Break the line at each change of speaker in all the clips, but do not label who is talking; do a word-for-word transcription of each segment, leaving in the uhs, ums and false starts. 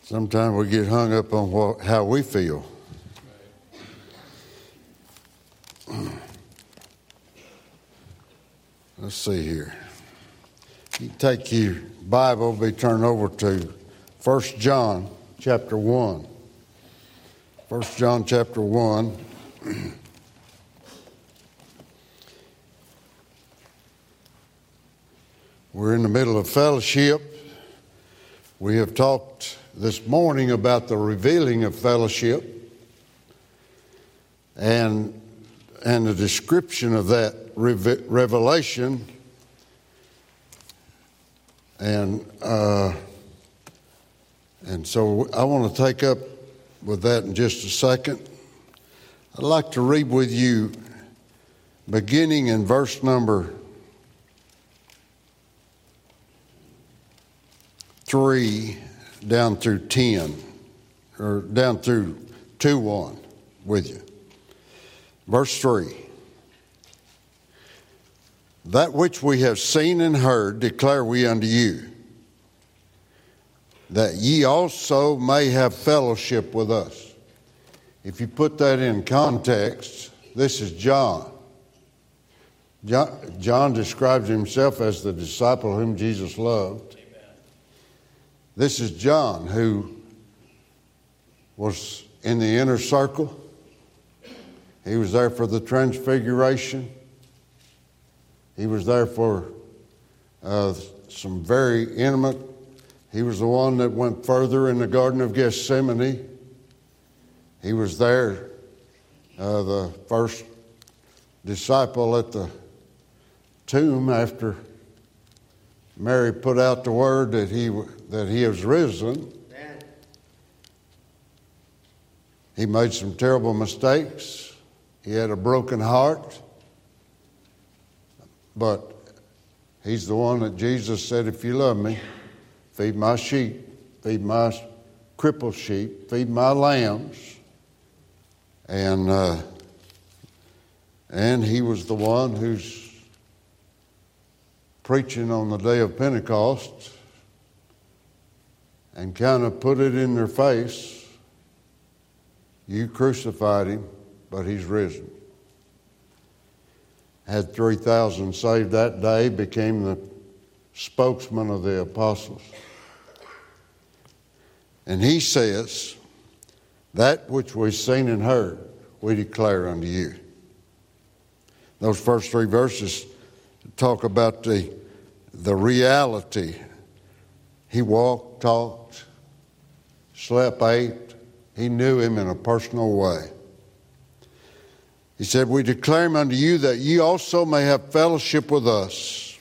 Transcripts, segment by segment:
Sometimes we get hung up on what, how we feel. Let's see here. You take your Bible, be turned over to First John chapter one. First John chapter one. We're in the middle of fellowship. We have talked this morning about the revealing of fellowship and and the description of that reve- revelation. And uh, and so I want to take up with that in just a second. I'd like to read with you beginning in verse number three down through ten, or down through two one with you. Verse three. That which we have seen and heard declare we unto you, that ye also may have fellowship with us. If you put that in context, this is John. John, John describes himself as the disciple whom Jesus loved. This is John, who was in the inner circle. He was there for the transfiguration. He was there for uh, some very intimate. He was the one that went further in the Garden of Gethsemane. He was there, uh, the first disciple at the tomb after Mary put out the word that he that he was risen. He made some terrible mistakes. He had a broken heart. But he's the one that Jesus said, if you love me, feed my sheep, feed my crippled sheep, feed my lambs. And uh, and he was the one who's preaching on the day of Pentecost and kind of put it in their face. You crucified him, but he's risen. Had three thousand saved that day, became the spokesman of the apostles. And he says, that which we've seen and heard, we declare unto you. Those first three verses talk about the, the reality. He walked, talked, slept, ate. He knew him in a personal way. He said, we declare him unto you that ye also may have fellowship with us.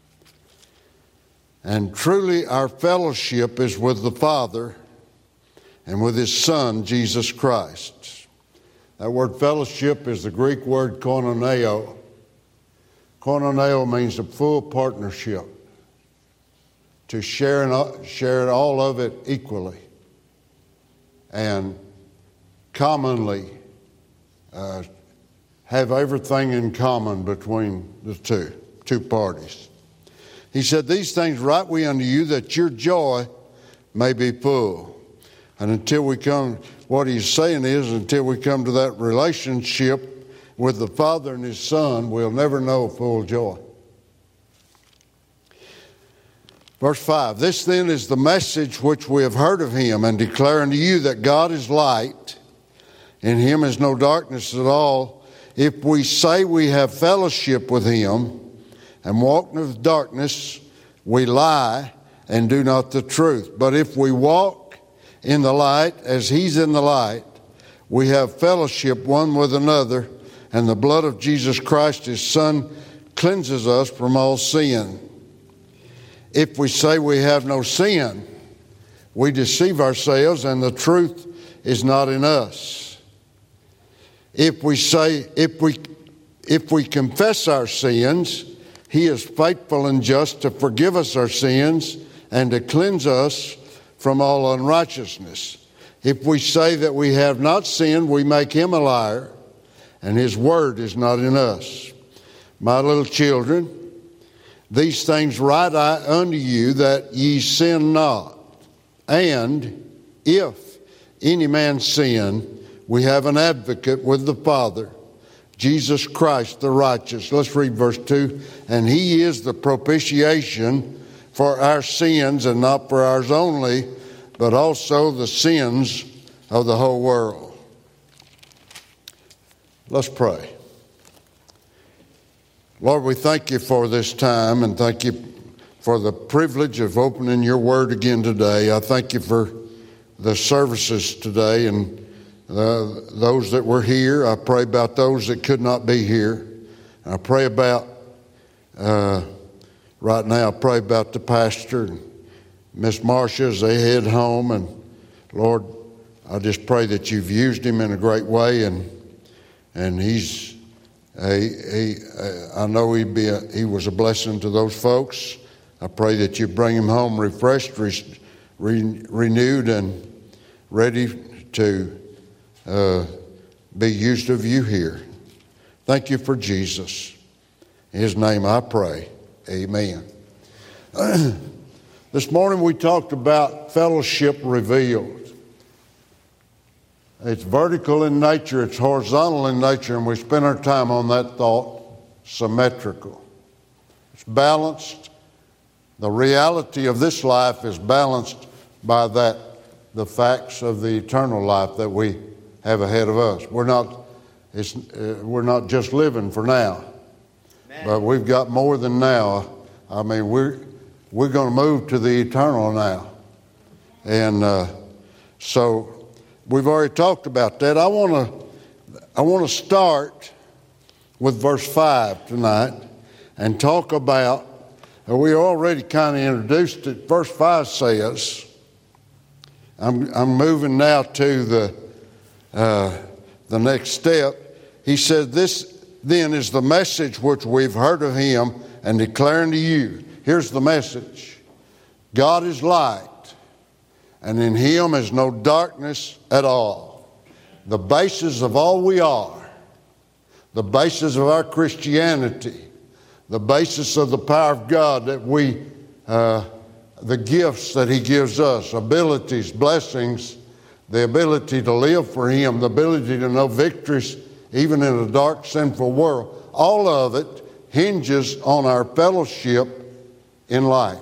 And truly our fellowship is with the Father and with his Son, Jesus Christ. That word fellowship is the Greek word koinoneo. Koinoneo means a full partnership, to share, and, share all of it equally and commonly uh, have everything in common between the two, two parties. He said, these things write we unto you that your joy may be full. And until we come, what he's saying is, until we come to that relationship with the Father and his Son, we'll never know full joy. Verse five, this then is the message which we have heard of him and declare unto you that God is light, in him is no darkness at all. If we say we have fellowship with him and walk in the darkness, we lie and do not the truth. But if we walk in the light as he's in the light, we have fellowship one with another, and the blood of Jesus Christ, his Son, cleanses us from all sin. If we say we have no sin, we deceive ourselves, and the truth is not in us. If we say, if we, if we confess our sins, he is faithful and just to forgive us our sins and to cleanse us from all unrighteousness. If we say that we have not sinned, we make him a liar, and his word is not in us. My little children, These things write I unto you, that ye sin not. And if any man sin, we have an advocate with the Father, Jesus Christ the righteous. Let's read verse two. And he is the propitiation for our sins, and not for ours only, but also the sins of the whole world. Let's pray. Lord, we thank you for this time, and thank you for the privilege of opening your word again today. I thank you for the services today and uh, those that were here. I pray about those that could not be here. I pray about, uh, right now, I pray about the pastor and Miss Marcia as they head home. And Lord, I just pray that you've used him in a great way, and and he's a, a, a I know he'd be a, he was a blessing to those folks. I pray that you bring him home refreshed, re, re, renewed, and ready to uh, be used of you here. Thank you for Jesus. In his name I pray. Amen. This morning we talked about fellowship revealed. It's vertical in nature, it's horizontal in nature, and we spent our time on that thought, symmetrical. It's balanced. The reality of this life is balanced by that, the facts of the eternal life that we have ahead of us. We're not, it's, uh, we're not just living for now, Amen. But we've got more than now. I mean, we're we're going to move to the eternal now, and uh, so. We've already talked about that. I want to I want to start with verse five tonight and talk about, we already kind of introduced it. Verse five says, I'm, I'm moving now to the, uh, the next step. He said, this then is the message which we've heard of him and declaring to you. Here's the message. God is light, and in him is no darkness at all. The basis of all we are, the basis of our Christianity, the basis of the power of God that we, uh, the gifts that he gives us, abilities, blessings, the ability to live for him, the ability to know victories even in a dark, sinful world, all of it hinges on our fellowship in light.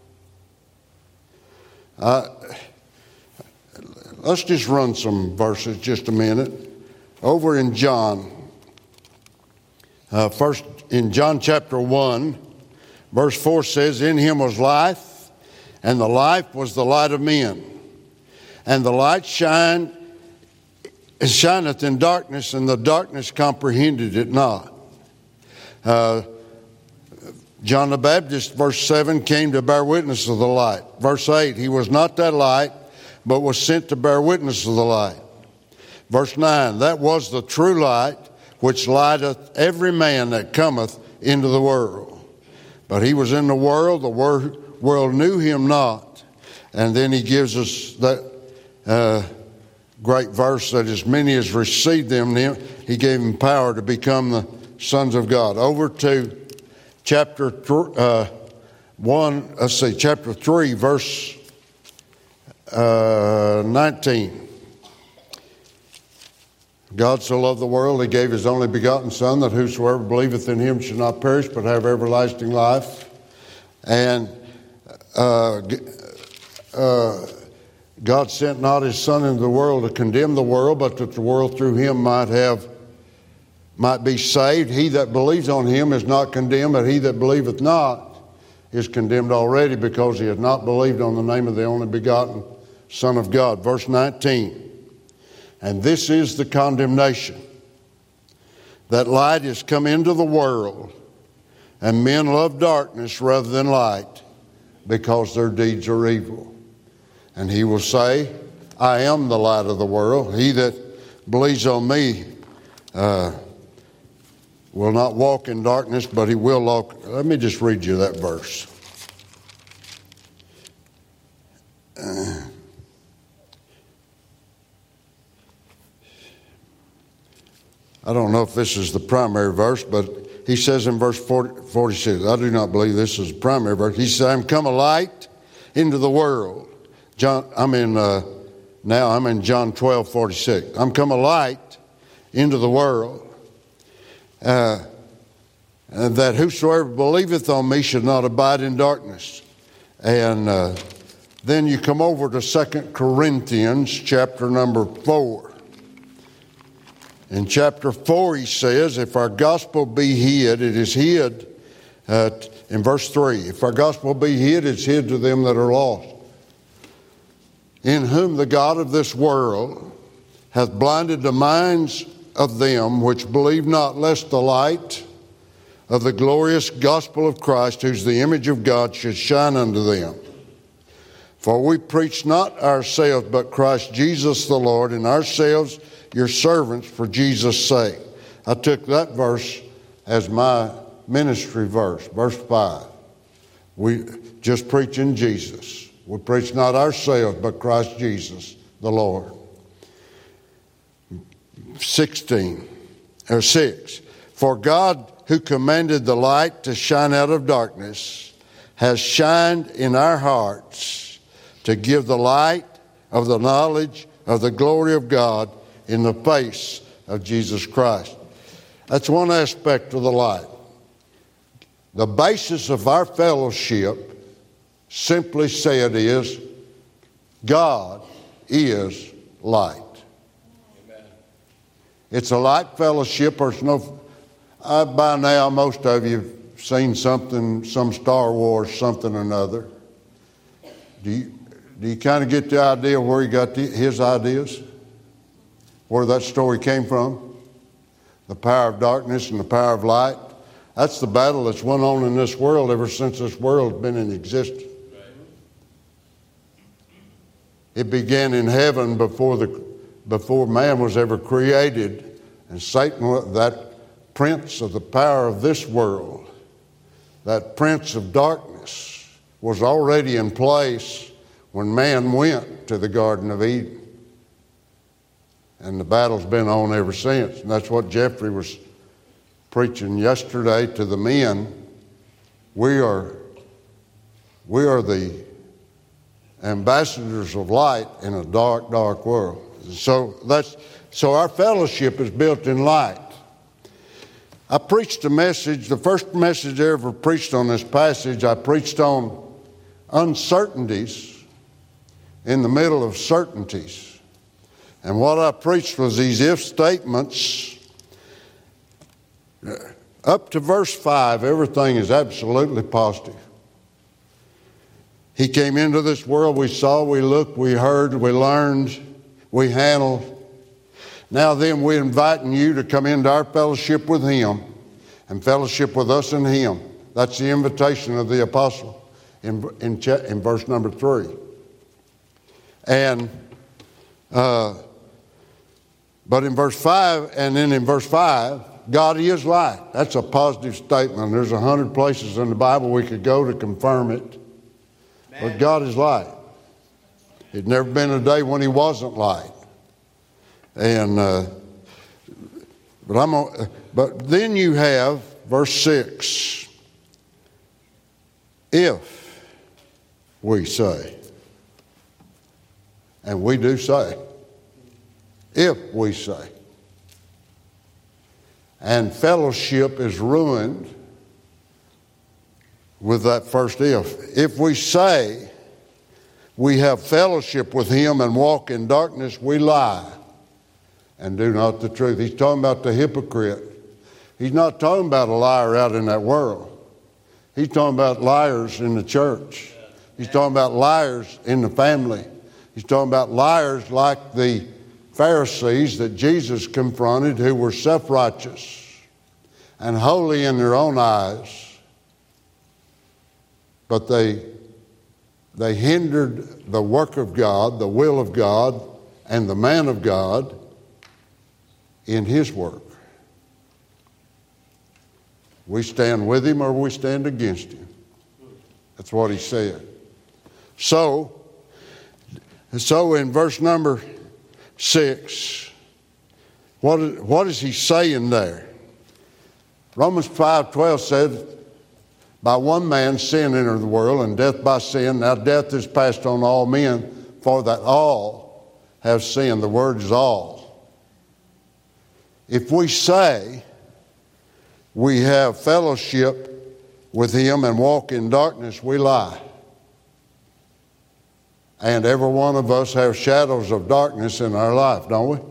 Uh, let's just run some verses just a minute. Over in John, uh, first in John chapter one, verse four says, in him was life, and the life was the light of men. And the light shine, shineth in darkness, and the darkness comprehended it not. Uh, John the Baptist, verse seven, came to bear witness of the light. Verse eight, he was not that light, but was sent to bear witness of the light. Verse nine, that was the true light, which lighteth every man that cometh into the world. But he was in the world, the wor- world knew him not. And then he gives us that uh, great verse that as many as received them, he gave them power to become the sons of God. Over to chapter th- uh, one, let's see, chapter three, verse uh, nineteen. God so loved the world, he gave his only begotten Son, that whosoever believeth in him should not perish, but have everlasting life. And uh, uh, God sent not his Son into the world to condemn the world, but that the world through him might have might be saved. He that believes on him is not condemned, but he that believeth not is condemned already, because he has not believed on the name of the only begotten Son of God. Verse nineteen. And this is the condemnation, that light is come into the world, and men love darkness rather than light, because their deeds are evil. And he will say, I am the light of the world. He that believes on me uh, will not walk in darkness, but he will walk. Let me just read you that verse. Uh, I don't know if this is the primary verse, but he says in verse forty, forty-six, I do not believe this is the primary verse. He says, I am come a light into the world. John, I mean, uh, now I'm in John twelve forty-six. I'm come a light into the world, uh, and that whosoever believeth on me should not abide in darkness. And uh, then you come over to Second Corinthians chapter number four. In chapter four he says, if our gospel be hid, it is hid, uh, in verse three, if our gospel be hid, it's hid to them that are lost, in whom the God of this world hath blinded the minds of them which believe not, lest the light of the glorious gospel of Christ, who's the image of God, should shine unto them. For we preach not ourselves, but Christ Jesus the Lord, and ourselves your servants for Jesus' sake. I took that verse as my ministry verse, verse five. We just preaching Jesus. We preach not ourselves, but Christ Jesus the Lord. sixteen, or six. For God, who commanded the light to shine out of darkness, has shined in our hearts to give the light of the knowledge of the glory of God in the face of Jesus Christ. That's one aspect of the light. The basis of our fellowship, simply said, is God is light. Amen. It's a light fellowship. There's no. Uh, by now, most of you have seen something, some Star Wars, something or another. Do you, do you kind of get the idea where he got the, his ideas? Where that story came from? The power of darkness and the power of light. That's the battle that's went on in this world ever since this world's been in existence. It began in heaven before the before man was ever created, and Satan, that prince of the power of this world, that prince of darkness, was already in place when man went to the Garden of Eden. And the battle's been on ever since. And that's what Jeffrey was preaching yesterday to the men. We are, we are the ambassadors of light in a dark, dark world. So that's so our fellowship is built in light. I preached a message, the first message I ever preached on this passage, I preached on uncertainties in the middle of certainties. And what I preached was these if statements. Up to verse five, everything is absolutely positive. He came into this world, we saw, we looked, we heard, we learned, we handled. Now then, we're inviting you to come into our fellowship with Him and fellowship with us and Him. That's the invitation of the apostle in, in, in verse number three. And, uh, but in verse five, and then in verse five, God is light. That's a positive statement. There's a hundred places in the Bible we could go to confirm it. Man. But God is light. There'd never been a day when He wasn't light. And uh, but I'm uh, but then you have verse six. If we say, and we do say, if we say, and fellowship is ruined with that first if. If we say we have fellowship with Him and walk in darkness, we lie and do not the truth. He's talking about the hypocrite. He's not talking about a liar out in that world. He's talking about liars in the church. He's talking about liars in the family. He's talking about liars like the Pharisees that Jesus confronted, who were self-righteous and holy in their own eyes, but they, they hindered the work of God, the will of God, and the man of God in His work. We stand with Him or we stand against Him. That's what He said. So, so in verse number six, what is, what is He saying there? Romans five twelve said, by one man sin entered the world, and death by sin. Now death is passed on all men, for that all have sinned. The word is all. If we say we have fellowship with him and walk in darkness, we lie. And every one of us have shadows of darkness in our life, don't we?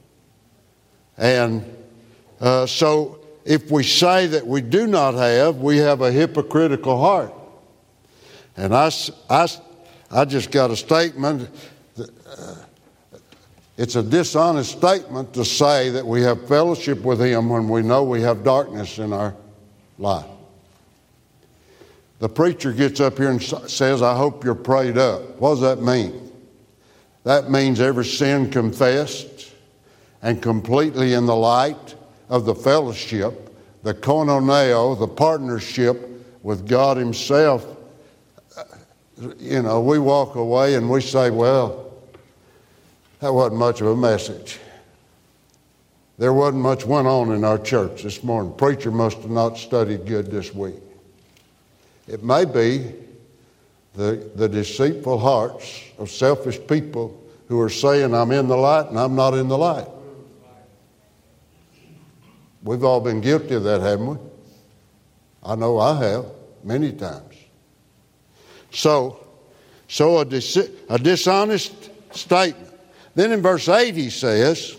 And uh, so if we say that we do not have, we have a hypocritical heart. And I, I, I just got a statement. That, uh, it's a dishonest statement to say that we have fellowship with him when we know we have darkness in our life. The preacher gets up here and says, I hope you're prayed up. What does that mean? That means every sin confessed and completely in the light of the fellowship, the koinoneo, the partnership with God himself. You know, we walk away and we say, well, that wasn't much of a message. There wasn't much went on in our church this morning. Preacher must have not studied good this week. It may be the, the deceitful hearts of selfish people who are saying, I'm in the light and I'm not in the light. We've all been guilty of that, haven't we? I know I have, many times. So, so a, dis- a dishonest statement. Then in verse eight he says,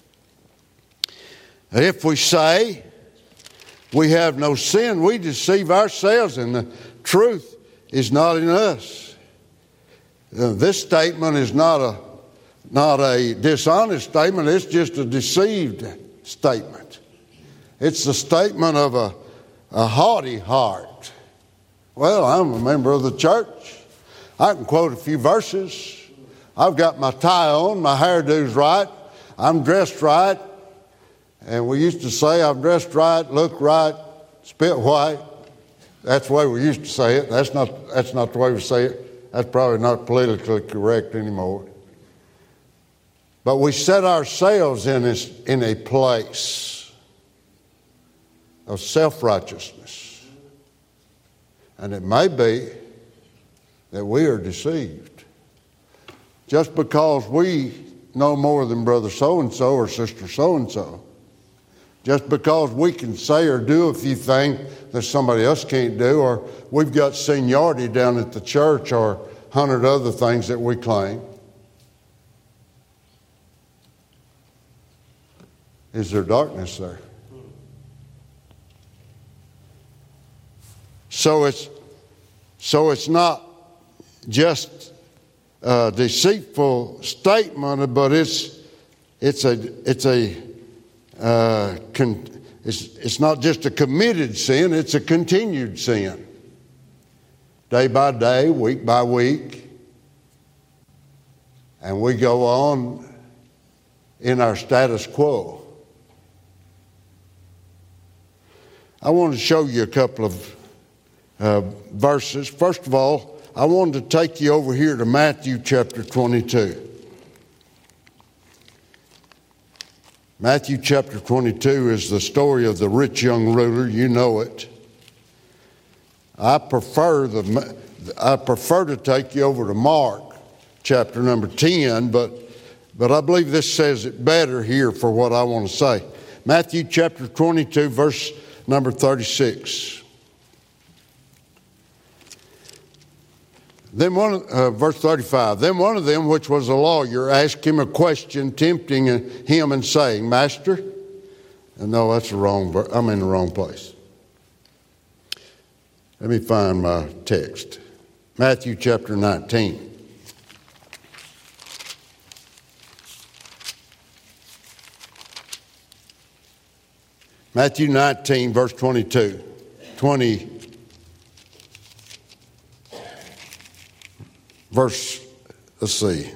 if we say we have no sin, we deceive ourselves and the truth is not in us. Uh, this statement is not a, not a dishonest statement, it's just a deceived statement. It's the statement of a, a haughty heart. Well, I'm a member of the church. I can quote a few verses. I've got my tie on, my hairdo's right, I'm dressed right. And we used to say, I'm dressed right, look right, spit white. That's the way we used to say it. That's not, that's not the way we say it. That's probably not politically correct anymore. But we set ourselves in, this, in a place of self-righteousness. And it may be that we are deceived. Just because we know more than brother so-and-so or sister so-and-so. Just because we can say or do a few things that somebody else can't do, or we've got seniority down at the church, or a hundred other things that we claim. Is there darkness there? So it's so it's not just a deceitful statement, but it's it's a it's a uh, con, it's it's not just a committed sin; it's a continued sin. Day by day, week by week, and we go on in our status quo. I want to show you a couple of uh, verses. First of all, I wanted to take you over here to Matthew chapter twenty-two. Matthew chapter twenty-two is the story of the rich young ruler. You know it. I prefer the I prefer to take you over to Mark chapter number ten, but but I believe this says it better here for what I want to say. Matthew chapter twenty-two, verse number thirty-six. Then one, uh, verse thirty-five. Then one of them, which was a lawyer, asked him a question, tempting him and saying, "Master," and no, that's the wrong. I'm in the wrong place. Let me find my text. Matthew chapter nineteen. Matthew nineteen, verse twenty-two. twenty. Verse, let's see.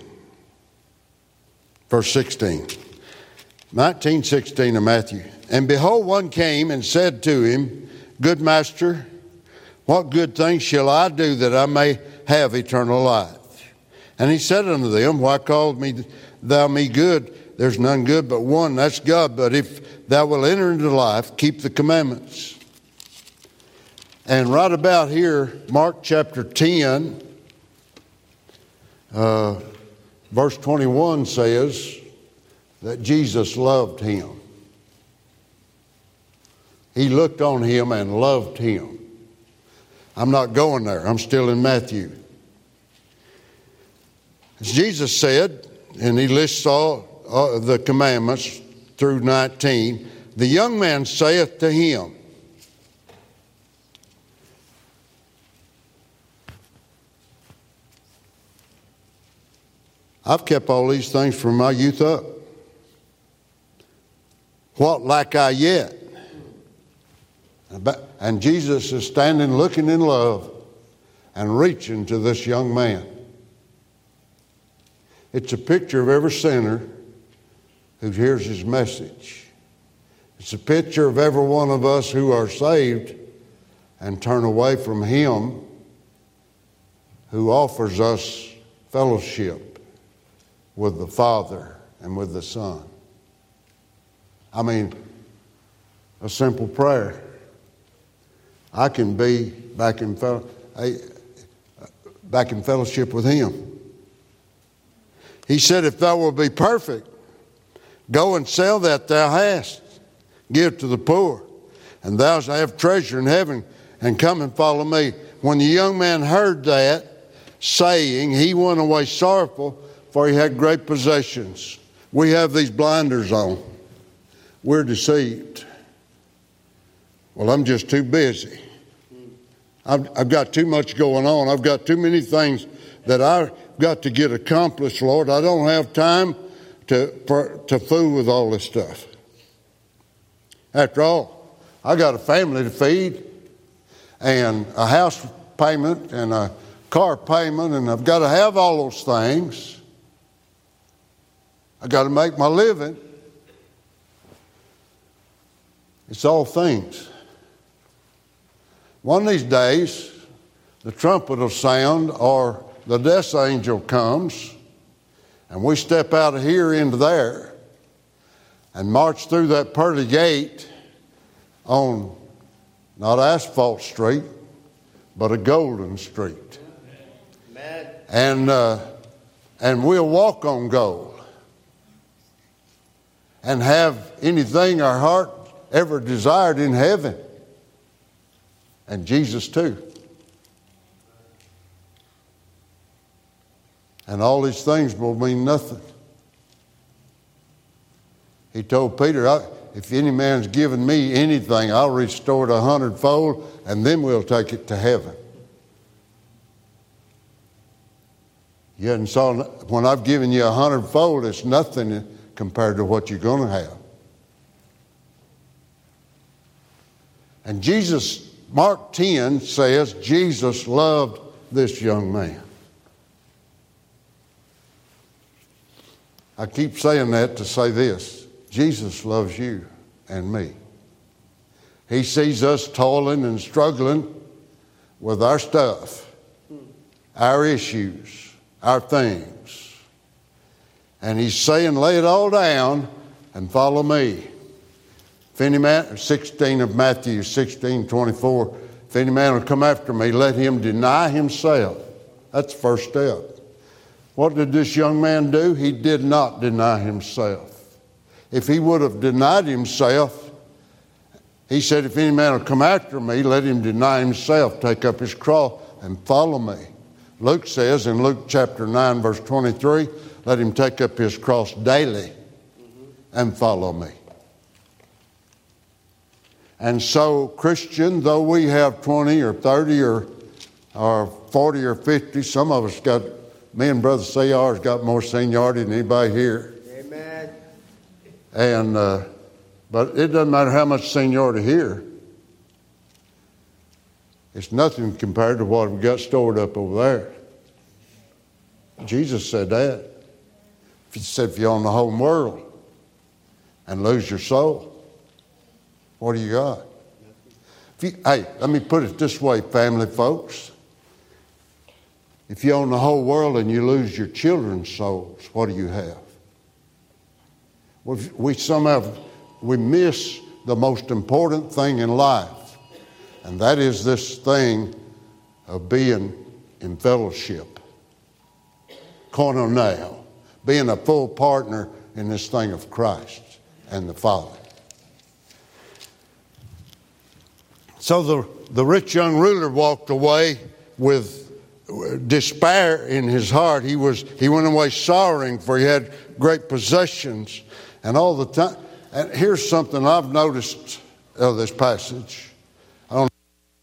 Verse sixteen. nineteen sixteen of Matthew. And behold, one came and said to him, "Good master, what good thing shall I do that I may have eternal life?" And he said unto them, "Why called me thou me good? There's none good but one, that's God. But if thou wilt enter into life, keep the commandments." And right about here, Mark chapter ten, uh, Verse twenty-one says that Jesus loved him. He looked on him and loved him. I'm not going there. I'm still in Matthew. As Jesus said, and he lists all uh, the commandments through nineteen, the young man saith to him, I've kept all these things from my youth up. What lack I yet? And Jesus is standing looking in love and reaching to this young man. It's a picture of every sinner who hears his message. It's a picture of every one of us who are saved and turn away from him who offers us fellowship with the Father and with the Son. I mean, a simple prayer. I can be back in, back in fellowship with him. He said, if thou wilt be perfect, go and sell that thou hast, give to the poor, and thou shalt have treasure in heaven, and come and follow me. When the young man heard that saying, he went away sorrowful, for he had great possessions. We have these blinders on. We're deceived. Well, I'm just too busy. I've, I've got too much going on. I've got too many things that I've got to get accomplished, Lord. I don't have time to, for, to fool with all this stuff. After all, I got a family to feed and a house payment and a car payment, and I've got to have all those things. I got to make my living. It's all things. One of these days, the trumpet will sound or the death angel comes, and we step out of here into there and march through that pearly gate on not Asphalt Street, but a golden street. Amen. And, uh, and we'll walk on gold and have anything our heart ever desired in heaven. And Jesus too. And all these things will mean nothing. He told Peter, if any man's given me anything, I'll restore it a hundredfold, and then we'll take it to heaven. You hadn't saw, when I've given you a hundredfold, it's nothing compared to what you're going to have. And Jesus, Mark ten says, Jesus loved this young man. I keep saying that to say this. Jesus loves you and me. He sees us toiling and struggling with our stuff, our issues, our things. And he's saying, lay it all down and follow me. If any man, sixteen of Matthew sixteen twenty-four, if any man will come after me, let him deny himself. That's the first step. What did this young man do? He did not deny himself. If he would have denied himself, he said, if any man will come after me, let him deny himself, take up his cross, and follow me. Luke says in Luke chapter nine, verse twenty-three, let him take up his cross daily and follow me. And so, Christian, though we have twenty or thirty or, or forty or fifty, some of us got, me and Brother Sayar's got more seniority than anybody here.
Amen.
And, uh, but it doesn't matter how much seniority here. It's nothing compared to what we've got stored up over there. Jesus said that. He said, if you own the whole world and lose your soul, what do you got? If you, hey, let me put it this way, family folks. If you own the whole world and you lose your children's souls, what do you have? We, we somehow, we miss the most important thing in life, and that is this thing of being in fellowship. Koinonia. being a full partner in this thing of Christ and the Father. So the, the rich young ruler walked away with despair in his heart. He was he went away sorrowing, for he had great possessions. And all the time, and here's something I've noticed of this passage. I don't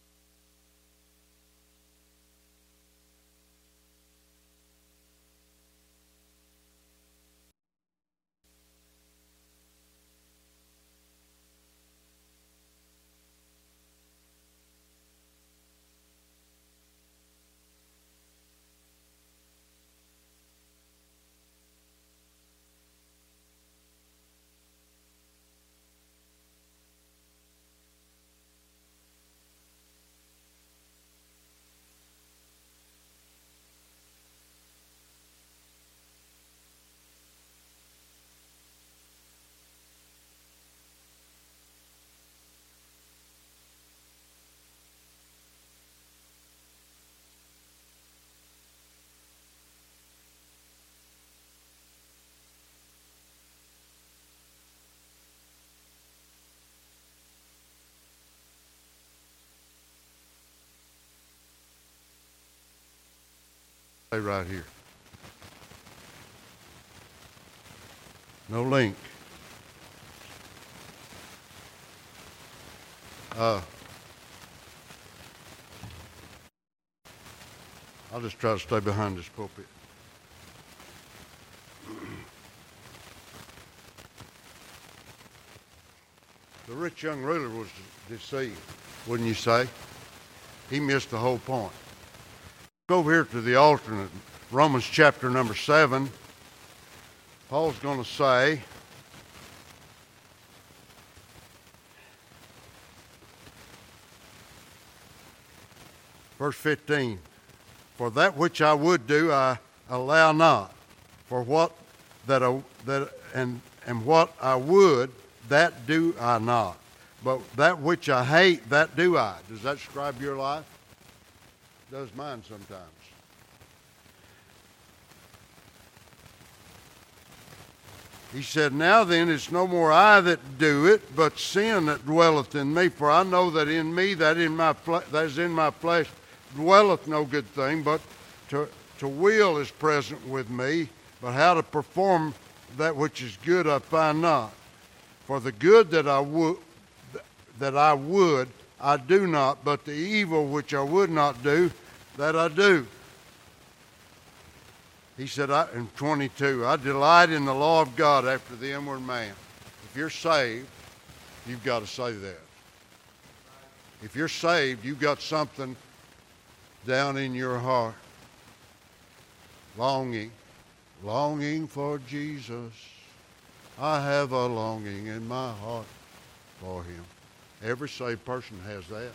say right here. No link. Uh, I'll just try to stay behind this pulpit. The rich young ruler was deceived, wouldn't you say? He missed the whole point. Go over here to the alternate, Romans chapter number seven. Paul's going to say, verse fifteen, for that which I would do I allow not, for what that I, that and and what I would that do I not, but that which I hate that do I. Does that describe your life? Does mine sometimes. He said, now then, it's no more I that do it, but sin that dwelleth in me. For I know that in me, that in my fle- that is in my flesh, dwelleth no good thing, but to, to will is present with me. But how to perform that which is good I find not. For the good that I would, that I would, I do not, but the evil which I would not do, that I do. He said I, in twenty-two, I delight in the law of God after the inward man. If you're saved, you've got to say that. If you're saved, you've got something down in your heart. Longing, longing for Jesus. I have a longing in my heart for him. Every saved person has that.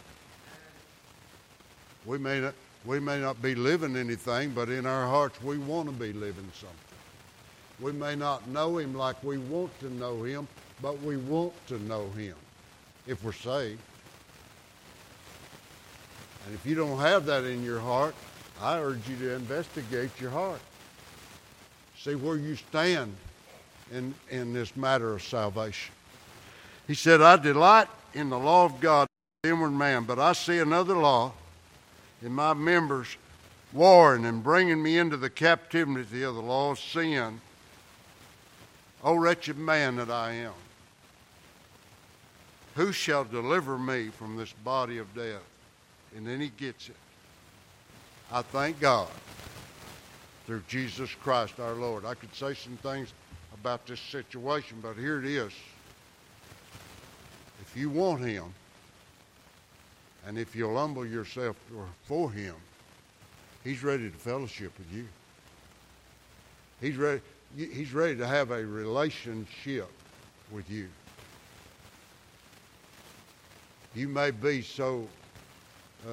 We may not, we may not be living anything, but in our hearts we want to be living something. We may not know him like we want to know him, but we want to know him if we're saved. And if you don't have that in your heart, I urge you to investigate your heart. See where you stand in, in this matter of salvation. He said, I delight in the law of God, the inward man, but I see another law in my members, warring and bringing me into the captivity of the law of sin. O wretched man that I am, who shall deliver me from this body of death? And then he gets it. I thank God through Jesus Christ our Lord. I could say some things about this situation, but here it is. If you want him, and if you'll humble yourself for him, he's ready to fellowship with you. He's ready, he's ready to have a relationship with you. You may be so, uh,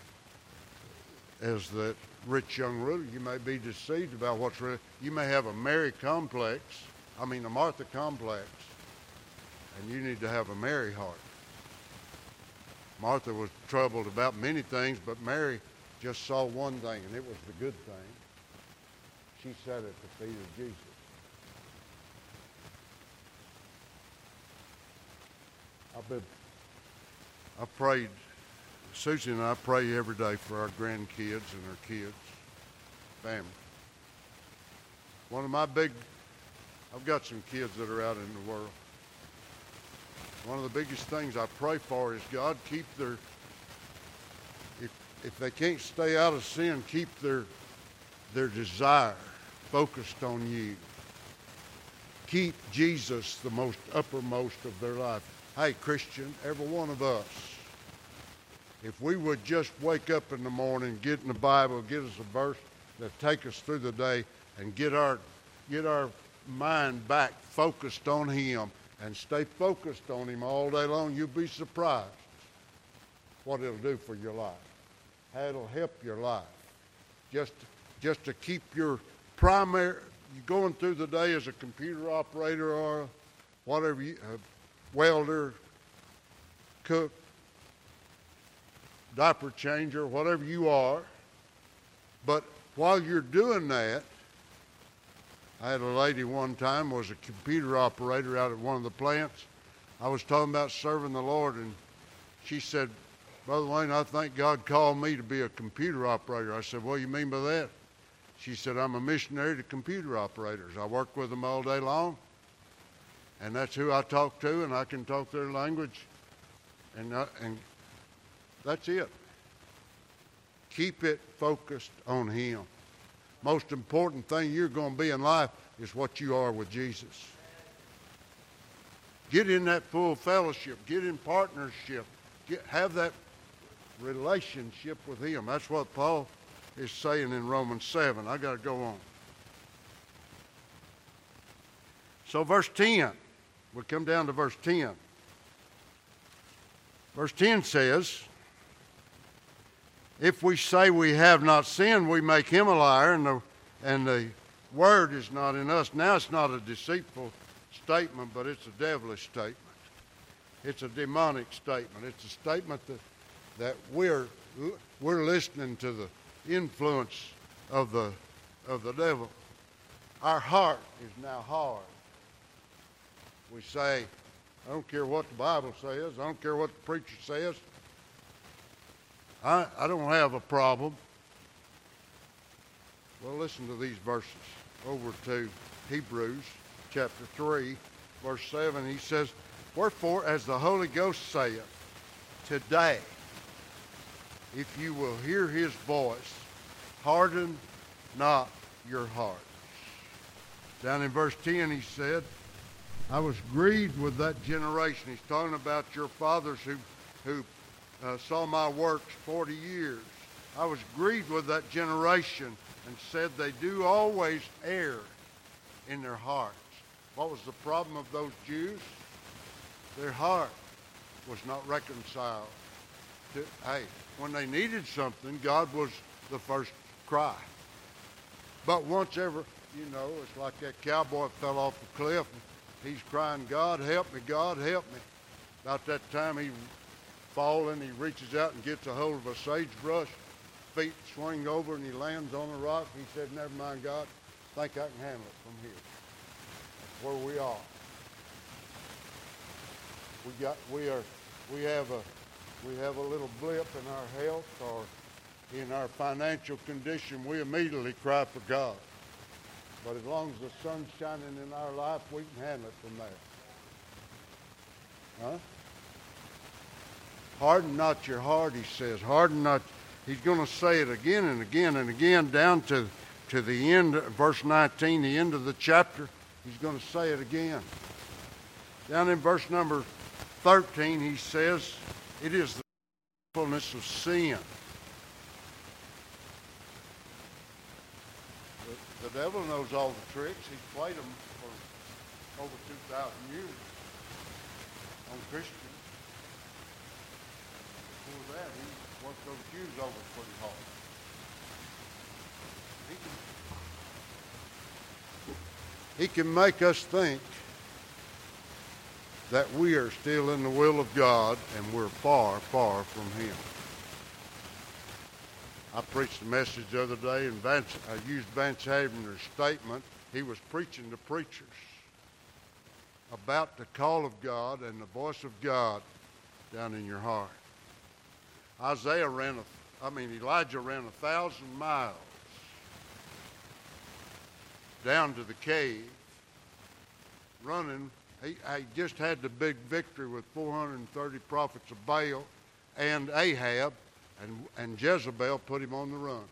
as that rich young ruler, you may be deceived about what's real. You may have a Mary complex, I mean a Martha complex, and you need to have a Mary heart. Martha was troubled about many things, but Mary just saw one thing, and it was the good thing. She sat at the feet of Jesus. I've been, I prayed, Susie and I pray every day for our grandkids and our kids, family. One of my big, I've got some kids that are out in the world. One of the biggest things I pray for is God keep their, if, if they can't stay out of sin, keep their, their desire focused on you. Keep Jesus the most uppermost of their life. Hey, Christian, every one of us, if we would just wake up in the morning, get in the Bible, get us a verse that take us through the day, and get our get our mind back focused on Him, and stay focused on Him all day long, you'll be surprised what it'll do for your life. How it'll help your life. Just, just to keep your primary, you going through the day as a computer operator or whatever, you, a welder, cook, diaper changer, whatever you are. But while you're doing that, I had a lady one time was a computer operator out at one of the plants. I was talking about serving the Lord, and she said, Brother Wayne, I think God called me to be a computer operator. I said, what do you mean by that? She said, I'm a missionary to computer operators. I work with them all day long, and that's who I talk to, and I can talk their language, and, uh, and that's it. Keep it focused on Him. Most important thing you're going to be in life is what you are with Jesus. Get in that full fellowship. Get in partnership. Get, have that relationship with Him. That's what Paul is saying in Romans seven. I got to go on. So verse ten. We come down to verse ten. Verse ten says, if we say we have not sinned, we make Him a liar, and the, and the word is not in us. Now it's not a deceitful statement, but it's a devilish statement. It's a demonic statement. It's a statement that, that we're, we're listening to the influence of the, of the devil. Our heart is now hard. We say, I don't care what the Bible says. I don't care what the preacher says. I, I don't have a problem. Well, listen to these verses. Over to Hebrews chapter three, verse seven. He says, wherefore, as the Holy Ghost saith, today, if you will hear His voice, harden not your hearts. Down in verse ten, he said, I was grieved with that generation. He's talking about your fathers who, who Uh, saw my works forty years. I was grieved with that generation and said they do always err in their hearts. What was the problem of those Jews? Their heart was not reconciled to, hey, when they needed something, God was the first cry. But once ever, you know, it's like that cowboy fell off the cliff and he's crying, God help me, God help me. About that time he falling, he reaches out and gets a hold of a sagebrush, feet swing over and he lands on a rock. He said, never mind, God, I think I can handle it from here. That's where we are. We got, we are, we have a, we have a little blip in our health or in our financial condition, we immediately cry for God. But as long as the sun's shining in our life, we can handle it from there. Huh? Harden not your heart, he says. Harden not. He's going to say it again and again and again down to, to the end, verse nineteen, the end of the chapter. He's going to say it again. Down in verse number thirteen, he says, it is the fullness of sin. The, the devil knows all the tricks. He's played them for over two thousand years on Christians. Before that, he worked those Jews over pretty hard. He can, he can make us think that we are still in the will of God and we're far, far from Him. I preached a message the other day, and Vance, I used Vance Havner's statement. He was preaching to preachers about the call of God and the voice of God down in your heart. Isaiah ran, a, I mean Elijah ran a thousand miles down to the cave, running. He, he just had the big victory with four hundred thirty prophets of Baal and Ahab, and, and Jezebel put him on the run.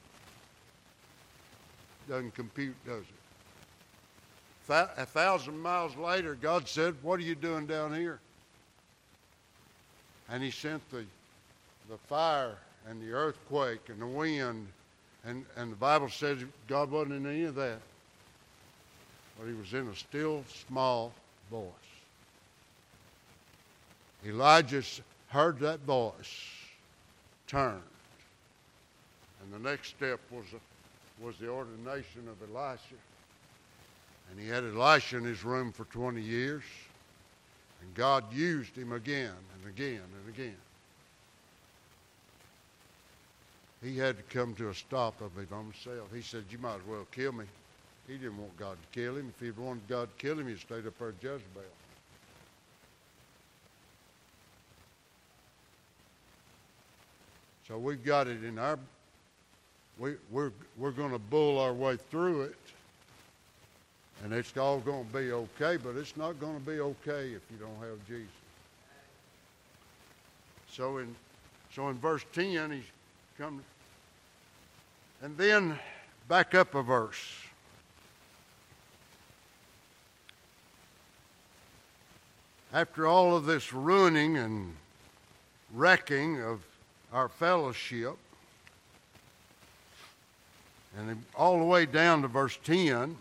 Doesn't compute, does it? A thousand miles later, God said, "What are you doing down here?" And he sent the, the fire and the earthquake and the wind. And, and the Bible says God wasn't in any of that. But he was in a still, small voice. Elijah heard that voice, turned. And the next step was, a, was the ordination of Elisha. And he had Elisha in his room for twenty years. And God used him again and again and again. He had to come to a stop of it on himself. He said, "You might as well kill me." He didn't want God to kill him. If he'd wanted God to kill him, he'd stayed up there at Jezebel. So we've got it in our, we, we're, we're going to bull our way through it. And it's all going to be okay, but it's not going to be okay if you don't have Jesus. So in, so in verse ten, he's come, and then back up a verse. After all of this ruining and wrecking of our fellowship, and all the way down to verse ten,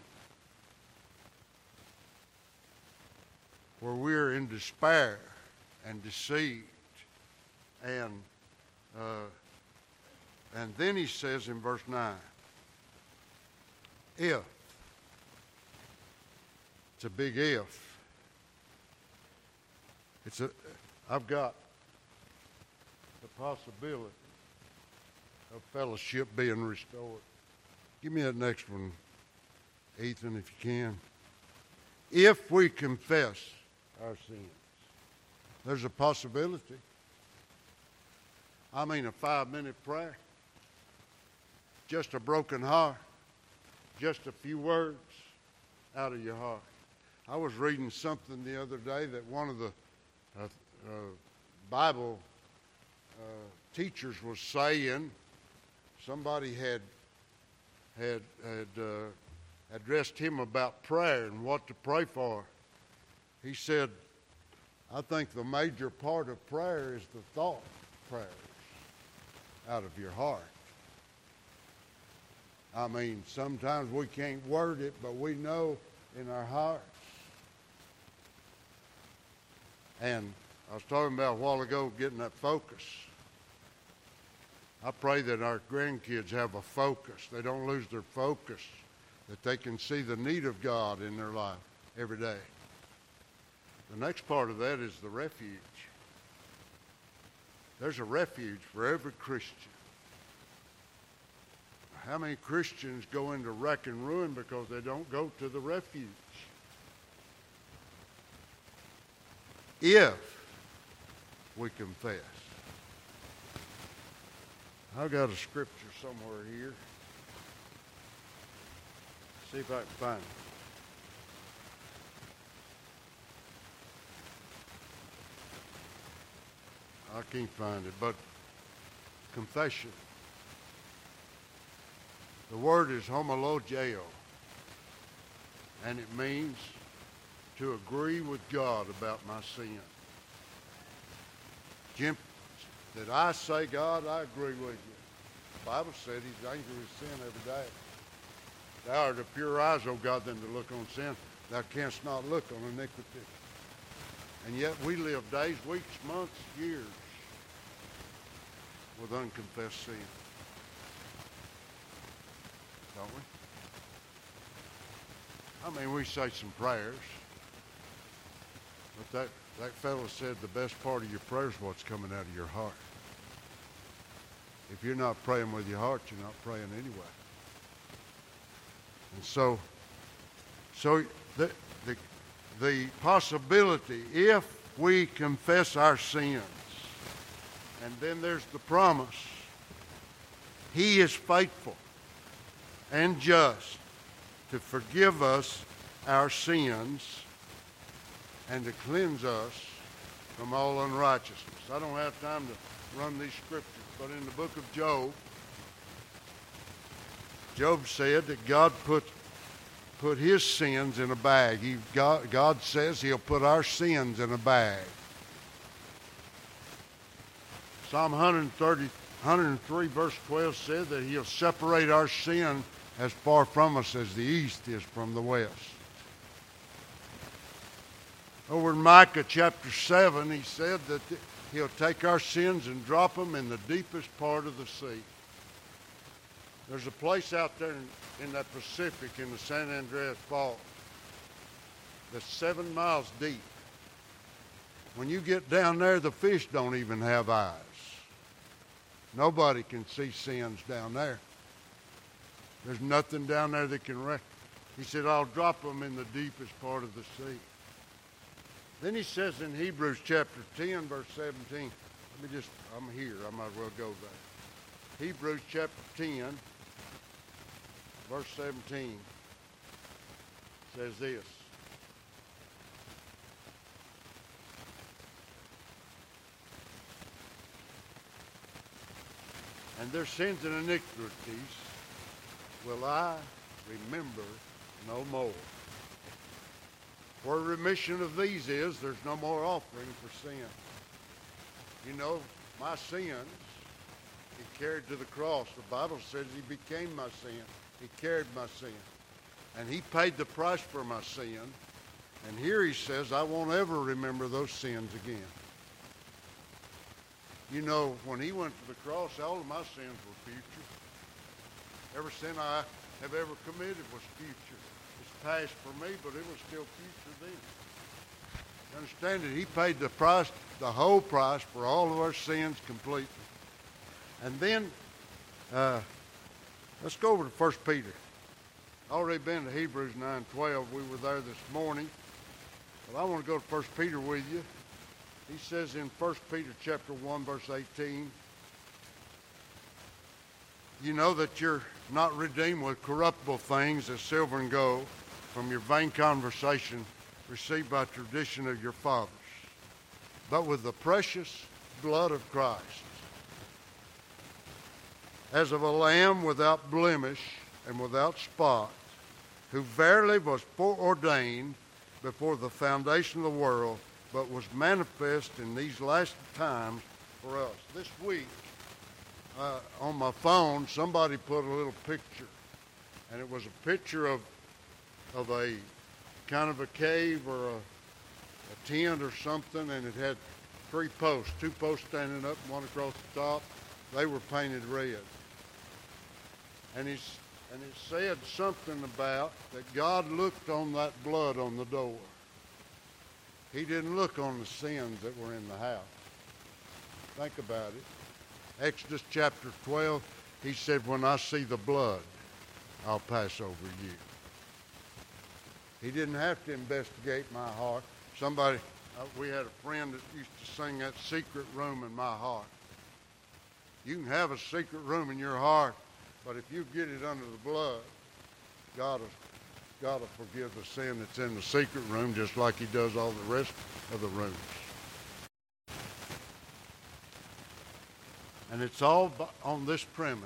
where we're in despair and deceived. And uh, and then he says in verse nine, if. It's a big if. It's a, I've got the possibility of fellowship being restored. Give me that next one, Ethan, if you can. If we confess our sins. There's a possibility. I mean, a five-minute prayer. Just a broken heart. Just a few words out of your heart. I was reading something the other day that one of the uh, uh, Bible uh, teachers was saying. Somebody had had had uh, addressed him about prayer and what to pray for. He said, "I think the major part of prayer is the thought prayers out of your heart." I mean, sometimes we can't word it, but we know in our hearts. And I was talking about a while ago getting that focus. I pray that our grandkids have a focus. They don't lose their focus, that they can see the need of God in their life every day. The next part of that is the refuge. There's a refuge for every Christian. How many Christians go into wreck and ruin because they don't go to the refuge? If we confess. I've got a scripture somewhere here. See if I can find it. I can't find it, but confession. The word is homologeo, and it means to agree with God about my sin. Jim, did I say, "God, I agree with you"? The Bible said he's angry with sin every day. Thou art of pure eyes, O God, than to look on sin. Thou canst not look on iniquity. And yet we live days, weeks, months, years with unconfessed sin. Don't we? I mean, we say some prayers, but that, that fellow said the best part of your prayer is what's coming out of your heart. If you're not praying with your heart, you're not praying anyway. And so, so the, the, the possibility if we confess our sins. And then there's the promise. He is faithful and just to forgive us our sins and to cleanse us from all unrighteousness. I don't have time to run these scriptures, but in the book of Job, Job said that God put put his sins in a bag. He, God, God says he'll put our sins in a bag. Psalm one thirty, one oh three verse twelve said that he'll separate our sin as far from us as the east is from the west. Over in Micah chapter seven, he said that he'll take our sins and drop them in the deepest part of the sea. There's a place out there in, in that Pacific, in the San Andreas Fault, that's seven miles deep. When you get down there, the fish don't even have eyes. Nobody can see sins down there. There's nothing down there that can wreck. He said, I'll drop them in the deepest part of the sea. Then he says in Hebrews chapter ten, verse seventeen, let me just, I'm here, I might as well go there. Hebrews chapter ten, verse seventeen says this. And their sins and iniquities will I remember no more. Where remission of these is, there's no more offering for sin. You know, my sins, he carried to the cross. The Bible says he became my sin. He carried my sin. And he paid the price for my sin. And here he says, I won't ever remember those sins again. You know, when he went to the cross, all of my sins were future. Every sin I have ever committed was future. It's past for me, but it was still future then. You understand that he paid the price, the whole price for all of our sins completely. And then, uh, let's go over to First Peter. Already been to Hebrews nine twelve. We were there this morning. But I want to go to First Peter with you. He says in First Peter chapter one, verse eighteen, you know that you're not redeemed with corruptible things as silver and gold from your vain conversation received by tradition of your fathers, but with the precious blood of Christ, as of a lamb without blemish and without spot, who verily was foreordained before the foundation of the world, but was manifest in these last times for us. This week, uh, on my phone, somebody put a little picture, and it was a picture of of a kind of a cave or a, a tent or something, and it had three posts, two posts standing up and one across the top. They were painted red. And, he's, and it said something about that God looked on that blood on the door. He didn't look on the sins that were in the house. Think about it. Exodus chapter twelve, he said, when I see the blood, I'll pass over you. He didn't have to investigate my heart. Somebody, uh, we had a friend that used to sing that secret room in my heart. You can have a secret room in your heart, but if you get it under the blood, God will, God will forgive the sin that's in the secret room just like he does all the rest of the rooms. And it's all on this premise.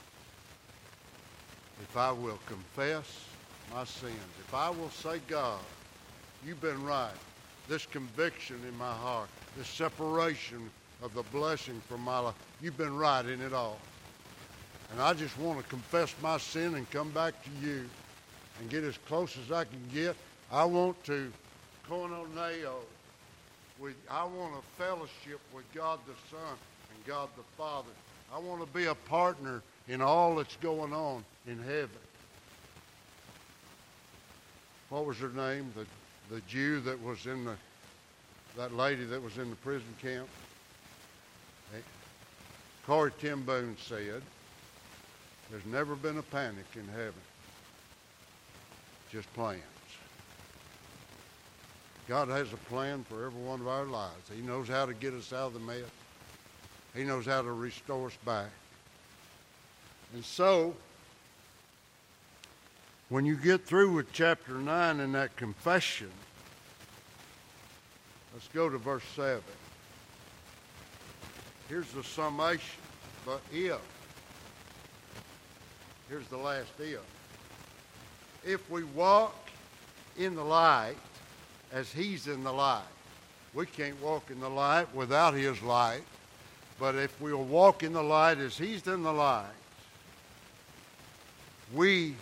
If I will confess my sins, if I will say, God, you've been right. This conviction in my heart, this separation of the blessing from my life, you've been right in it all. And I just want to confess my sin and come back to you and get as close as I can get. I want to koinoneo with, I want a fellowship with God the Son and God the Father. I want to be a partner in all that's going on in heaven. What was her name? The the Jew that was in the, that lady that was in the prison camp? Corrie ten Boom said, there's never been a panic in heaven. Just plans. God has a plan for every one of our lives. He knows how to get us out of the mess. He knows how to restore us back. And so, when you get through with chapter nine in that confession, let's go to verse seven. Here's the summation. But if, here's the last if. If we walk in the light as he's in the light. We can't walk in the light without his light. But if we'll walk in the light as he's in the light, we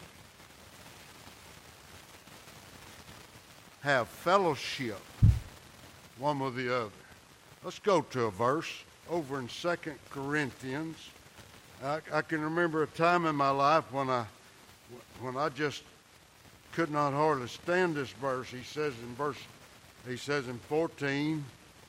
have fellowship one with the other. Let's go to a verse over in Second Corinthians. I, I can remember a time in my life when I when I just could not hardly stand this verse. He says in verse, he says in fourteen,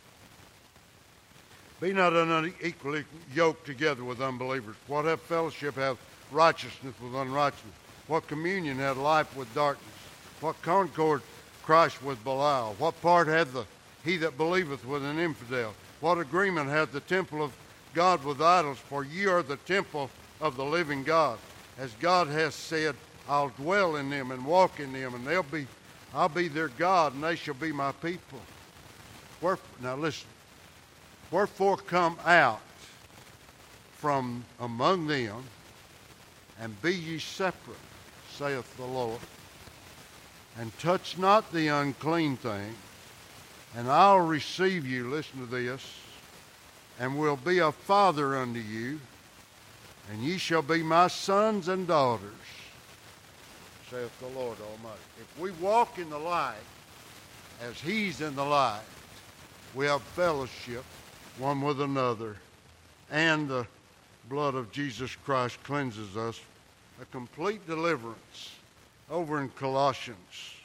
be not unequally yoked together with unbelievers. What have fellowship hath righteousness with unrighteousness? What communion hath light with darkness? What concord Christ with Belial? What part hath the he that believeth with an infidel? What agreement hath the temple of God with idols? For ye are the temple of the living God. As God hath said, I'll dwell in them and walk in them, and they'll be, I'll be their God, and they shall be my people. Wherefore, now listen. Wherefore come out from among them, and be ye separate, saith the Lord, and touch not the unclean thing, and I'll receive you, listen to this, and will be a father unto you, and ye shall be my sons and daughters, saith the Lord Almighty. If we walk in the light as he's in the light, we have fellowship one with another, and the blood of Jesus Christ cleanses us, a complete deliverance. Over in Colossians.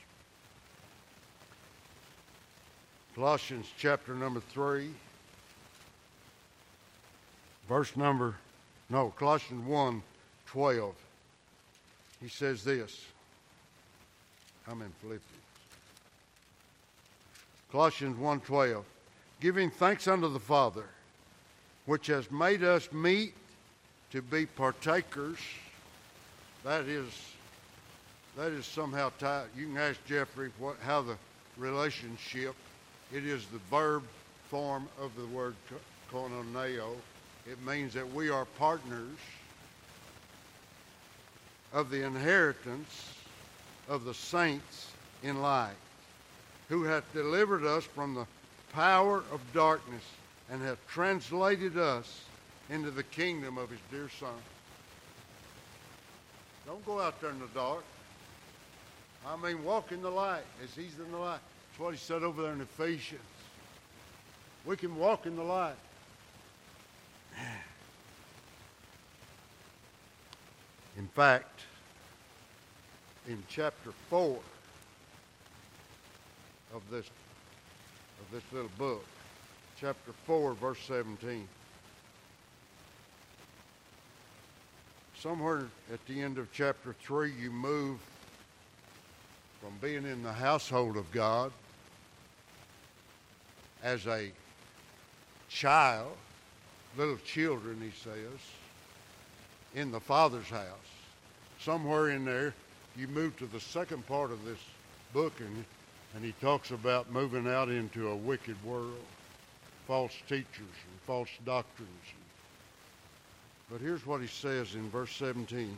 Colossians chapter number three. Verse number, no, Colossians one, twelve. He says this. I'm in Philippians. Colossians one, twelve. Giving thanks unto the Father, which has made us meet to be partakers. That is That is somehow tied. You can ask Jeffrey what, how the relationship, it is the verb form of the word koinoneo. It means that we are partners of the inheritance of the saints in light, who hath delivered us from the power of darkness and hath translated us into the kingdom of his dear Son. Don't go out there in the dark. I mean, walk in the light as he's in the light. That's what he said over there in Ephesians. We can walk in the light. In fact, in chapter four of this of this little book, chapter four, verse seventeen, somewhere at the end of chapter three, you move from being in the household of God as a child, little children, he says, in the Father's house. Somewhere in there, you move to the second part of this book, and, and he talks about moving out into a wicked world, false teachers and false doctrines. But here's what he says in verse seventeen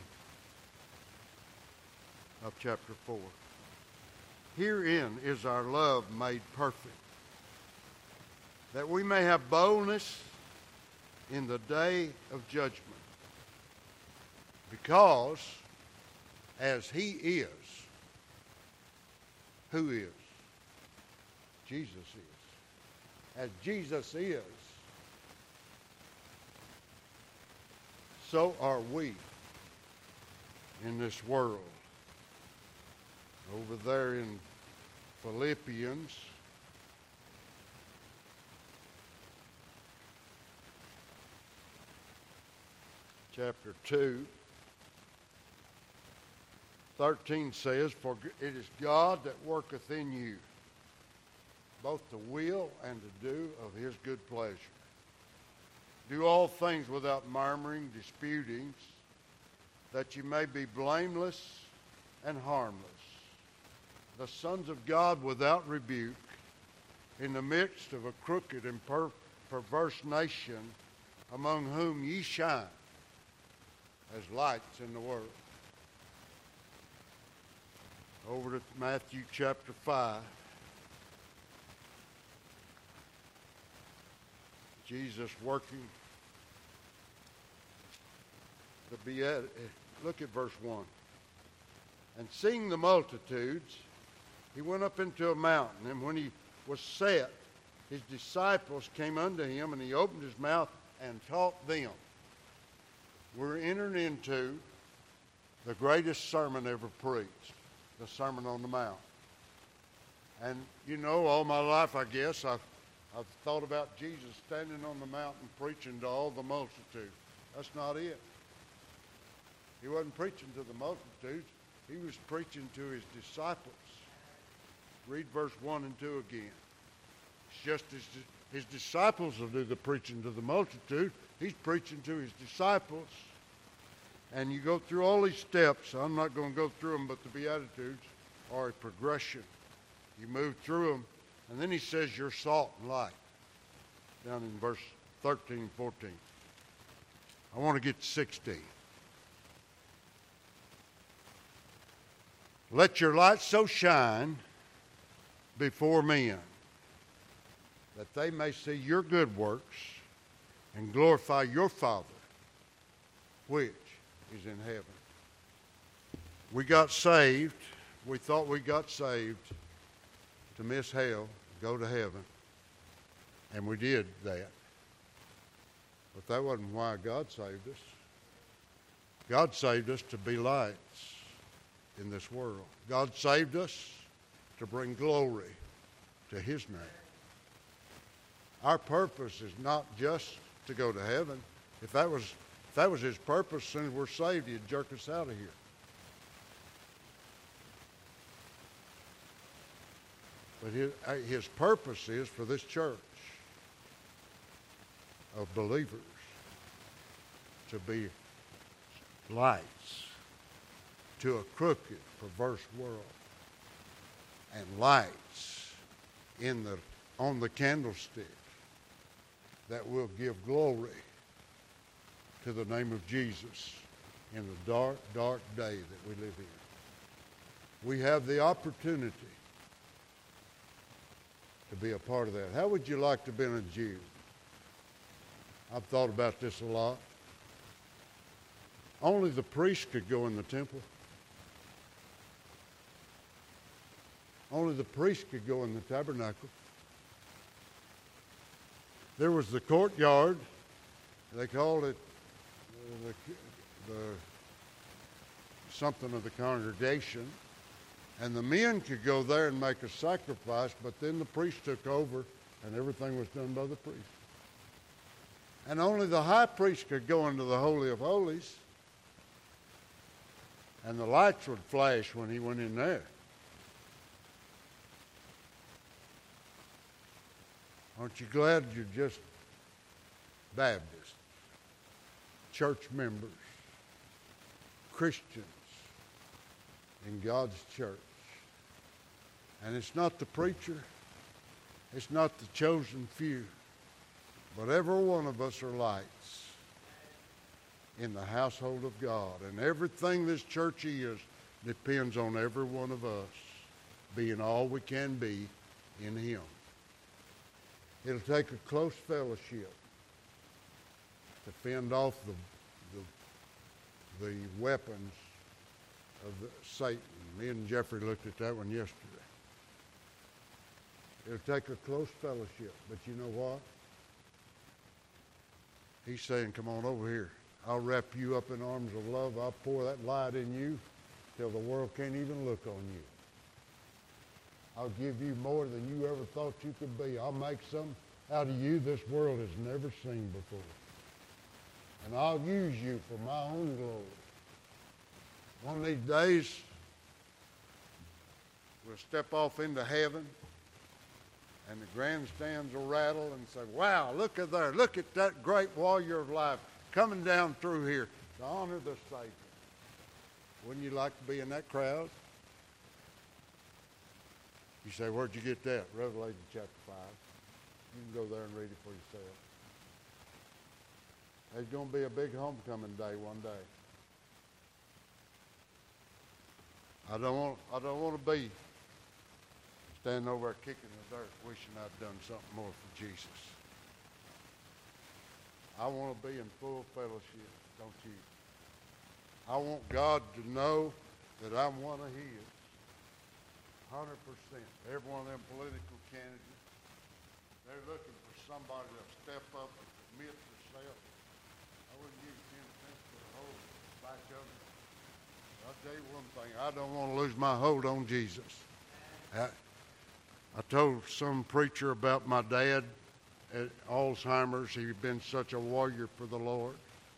of chapter four. Herein is our love made perfect, that we may have boldness in the day of judgment. Because as he is, who is? Jesus is. As Jesus is, so are we in this world. Over there in Philippians, chapter two, thirteen says, for it is God that worketh in you, both to will and to do of his good pleasure. Do all things without murmuring, disputings, that you may be blameless and harmless, the sons of God without rebuke, in the midst of a crooked and per- perverse nation, among whom ye shine as lights in the world. Over to Matthew chapter five. Jesus working to be at, look at verse one. And seeing the multitudes, he went up into a mountain, and when he was set, his disciples came unto him, and he opened his mouth and taught them. We're entering into the greatest sermon ever preached, the Sermon on the Mount. And you know, all my life, I guess, I've, I've thought about Jesus standing on the mountain preaching to all the multitude. That's not it. He wasn't preaching to the multitudes. He was preaching to his disciples. Read verse one and two again. It's just his, his disciples will do the preaching to the multitude. He's preaching to his disciples. And you go through all these steps. I'm not going to go through them, but the Beatitudes are a progression. You move through them, and then he says you're salt and light, down in verse thirteen and fourteen. I want to get to sixteen. Let your light so shine before men, that they may see your good works and glorify your Father, which is in heaven. We got saved. We thought we got saved to miss hell, go to heaven. And we did that. But that wasn't why God saved us. God saved us to be lights in this world. God saved us to bring glory to his name. Our purpose is not just to go to heaven. If that was if that was his purpose, as soon as we're saved, he'd jerk us out of here. But his, his purpose is for this church of believers to be lights to a crooked, perverse world, and lights in the on the candlestick that will give glory to the name of Jesus in the dark, dark day that we live in. We have the opportunity to be a part of that. How would you like to have been a Jew? I've thought about this a lot. Only the priest could go in the temple. Only the priest could go in the tabernacle. There was the courtyard. They called it uh, the, the something of the congregation. And the men could go there and make a sacrifice, but then the priest took over and everything was done by the priest. And only the high priest could go into the Holy of Holies. And the lights would flash when he went in there. Aren't you glad you're just Baptists, church members, Christians in God's church? And it's not the preacher, it's not the chosen few, but every one of us are lights in the household of God. And everything this church is depends on every one of us being all we can be in him. It'll take a close fellowship to fend off the, the, the weapons of the, Satan. Me and Jeffrey looked at that one yesterday. It'll take a close fellowship, but you know what? He's saying, come on over here. I'll wrap you up in arms of love. I'll pour that light in you till the world can't even look on you. I'll give you more than you ever thought you could be. I'll make something out of you this world has never seen before. And I'll use you for my own glory. One of these days, we'll step off into heaven, and the grandstands will rattle and say, wow, look at there. Look at that great warrior of life coming down through here to honor the Savior. Wouldn't you like to be in that crowd? You say, where'd you get that? Revelation chapter five. You can go there and read it for yourself. There's going to be a big homecoming day one day. I don't want, I don't want to be standing over there kicking the dirt, wishing I'd done something more for Jesus. I want to be in full fellowship, don't you? I want God to know that I'm one of His. one hundred percent. Every one of them political candidates, they're looking for somebody to step up and commit themselves. I wouldn't give you ten cents for the whole batch of them. I'll tell you one thing, I don't want to lose my hold on Jesus. I, I told some preacher about my dad at Alzheimer's. He'd been such a warrior for the Lord.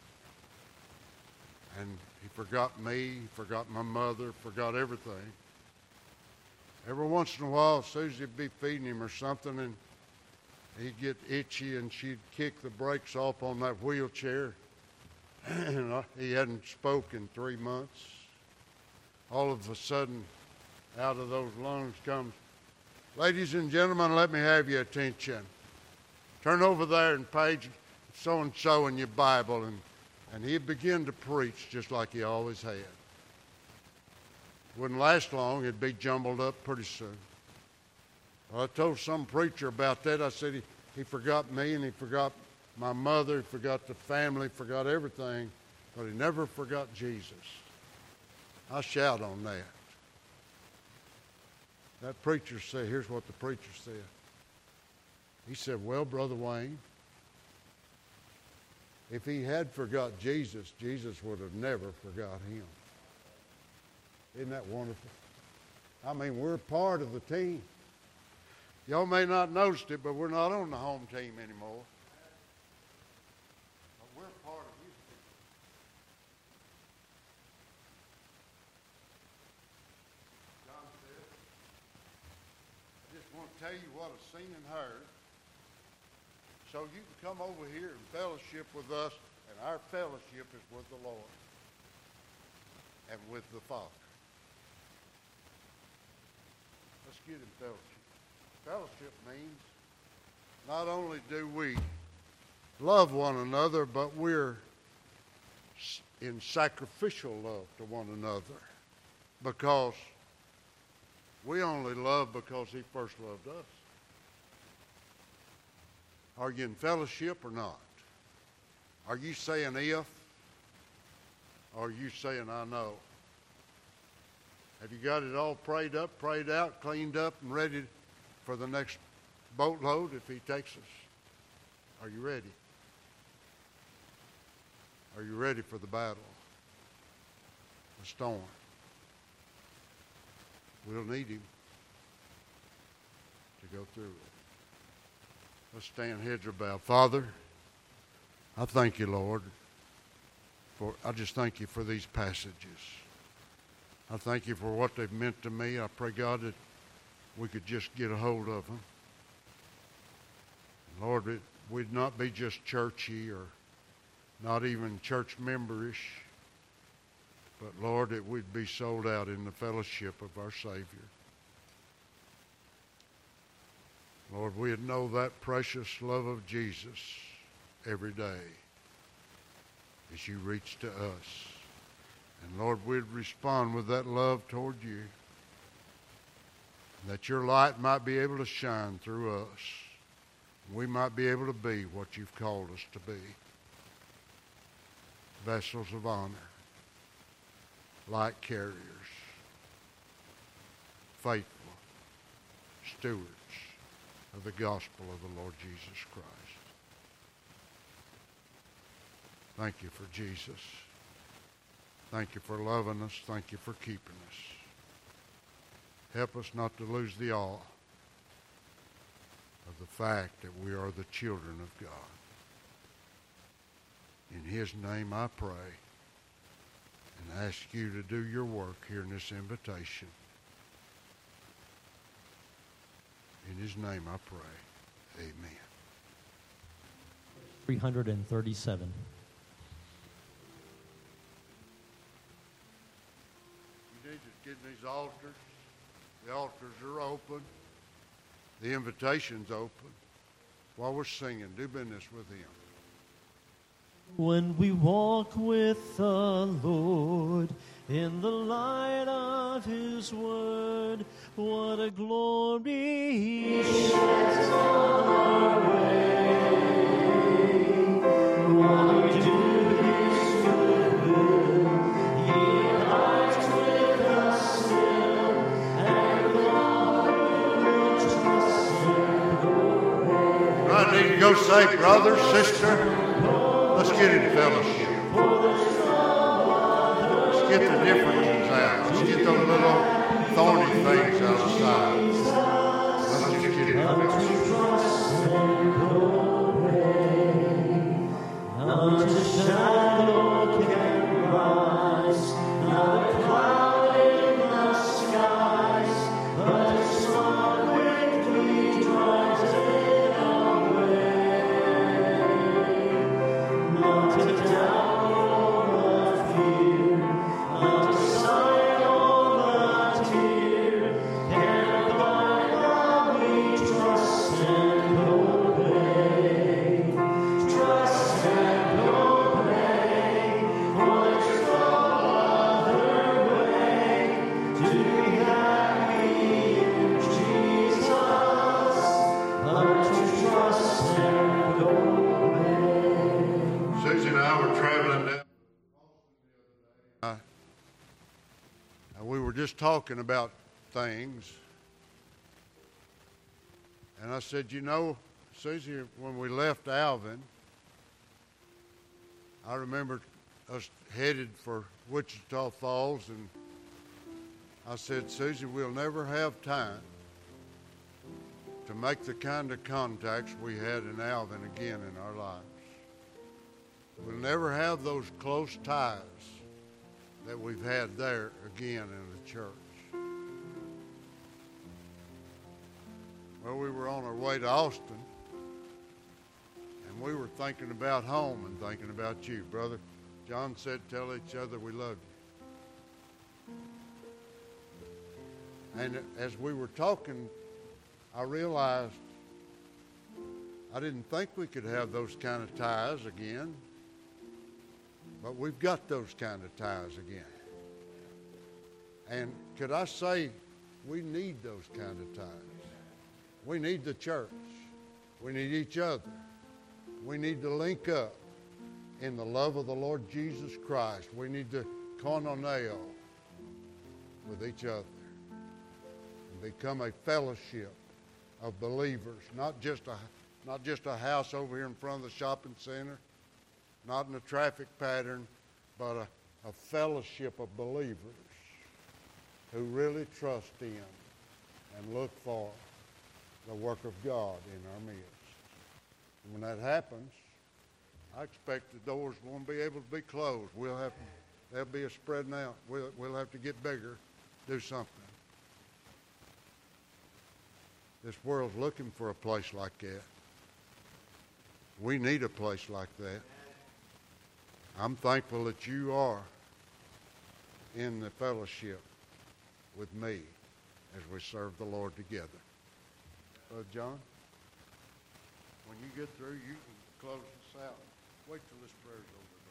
And he forgot me, he forgot my mother, forgot everything. Every once in a while, Susie would be feeding him or something, and he'd get itchy, and she'd kick the brakes off on that wheelchair. And he hadn't spoken in three months. All of a sudden, out of those lungs comes, ladies and gentlemen, let me have your attention. Turn over there and page so-and-so in your Bible. And, and he'd begin to preach just like he always had. Wouldn't last long. It'd be jumbled up pretty soon. Well, I told some preacher about that. I said he, he forgot me and he forgot my mother. He forgot the family, forgot everything. But he never forgot Jesus. I shout on that. That preacher said, here's what the preacher said. He said, well, Brother Wayne, if he had forgot Jesus, Jesus would have never forgot him. Isn't that wonderful? I mean, we're part of the team. Y'all may not notice it, but we're not on the home team anymore. But we're part of his team. John said, I just want to tell you what I've seen and heard, so you can come over here and fellowship with us, and our fellowship is with the Lord and with the Father. Let's get in fellowship. Fellowship means not only do we love one another, but we're in sacrificial love to one another, because we only love because he first loved us. Are you in fellowship or not? Are you saying if, or are you saying I know? Have you got it all prayed up, prayed out, cleaned up, and ready for the next boatload if he takes us? Are you ready? Are you ready for the battle, the storm? We'll need him to go through it. Let's stand, heads are bowed. Father, I thank you, Lord, for I just thank you for these passages. I thank you for what they've meant to me. I pray, God, that we could just get a hold of them. Lord, it, we'd not be just churchy or not even church memberish, but Lord, that we'd be sold out in the fellowship of our Savior. Lord, we'd know that precious love of Jesus every day as you reach to us. And Lord, we'd respond with that love toward you, that your light might be able to shine through us. We might be able to be what you've called us to be. Vessels of honor, light carriers, faithful stewards of the gospel of the Lord Jesus Christ. Thank you for Jesus. Thank you for loving us. Thank you for keeping us. Help us not to lose the awe of the fact that we are the children of God. In his name I pray and ask you to do your work here in this invitation. In his name I pray. Amen.
three hundred thirty-seven.
You need to get in these altars. The altars are open. The invitation's open. While we're singing, do business with him.
When we walk with the Lord in the light of his word, what a glory he sheds on our way. What a duty's good, he abides with us still, and glory trust and obey.
I need to go say, brother, sister, let's get in fellowship. Let's get the differences out. Let's get those little thorny things out of sight. Let's just get in fellowship.
Not a shadow can rise, not a cloud in the skies, but a song quickly drives it away. Not a doubt or a fear, not a sign or a tear, can abide while we trust and obey. Trust and obey, for there's no other way to be happy in Jesus, but to trust and obey.
Susie and I were traveling down. Uh, we were just talking about things. And I said, you know, Susie, when we left Alvin, I remember us headed for Wichita Falls, and I said, Susie, we'll never have time to make the kind of contacts we had in Alvin again in our lives. We'll never have those close ties that we've had there again in the church. Well, we were on our way to Austin, and we were thinking about home and thinking about you. Brother John said, tell each other we love you. And as we were talking, I realized I didn't think we could have those kind of ties again, but we've got those kind of ties again. And could I say we need those kind of ties? We need the church. We need each other. We need to link up in the love of the Lord Jesus Christ. We need to koinoneo with each other and become a fellowship of believers, not just a not just a house over here in front of the shopping center, not in a traffic pattern, but a, a fellowship of believers who really trust in and look for the work of God in our midst. And when that happens, I expect the doors won't be able to be closed. We'll have to, there'll be a spreading out. We'll, we'll have to get bigger, do something. This world's looking for a place like that. We need a place like that. I'm thankful that you are in the fellowship with me as we serve the Lord together. Brother John, when you get through, you can close this out. Wait till this prayer's